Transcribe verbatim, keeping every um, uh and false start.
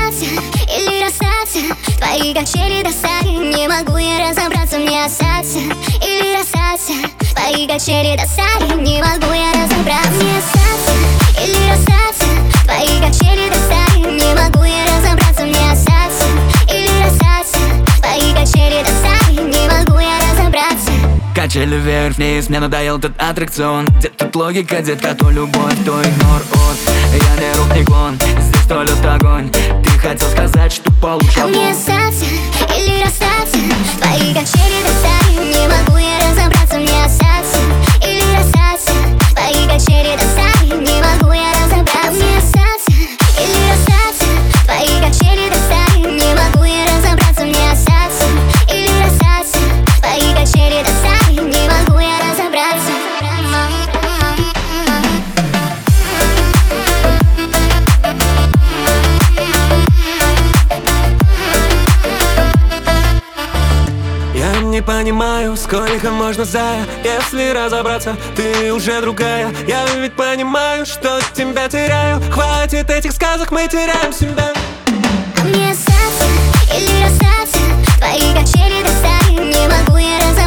остаться или расстаться? Твои качели достали, не могу я разобраться. Мне остаться или расстаться? Твои качели достали, не могу я разобраться. Мне остаться или расстаться? Твои качели достали, не могу я разобраться. Мне остаться или расстаться? Твои качели достали, не могу я разобраться. Качели вверх-вниз, мне надоел этот аттракцион. Где тут логика, детка, то любовь, то игнор. Вот, я не рук, не клон, здесь то лед огонь. Ты хотел сказать, что получше. А мне остаться или расстаться? Твои качели достали, не могу я разобраться. Мне остаться или расстаться? Твои качели достали, не могу я разобраться. Мне остаться или расстаться? Твои качели достали, не могу я разобраться. Мне остаться или расстаться? Твои качели достали, не могу я разобраться. Я не понимаю, сколько можно зая. Если разобраться, ты уже другая. Я ведь понимаю, что тебя теряю. Хватит этих сказок, мы теряем себя. А мне остаться или расстаться? Твои качели достали, не могу я разобраться.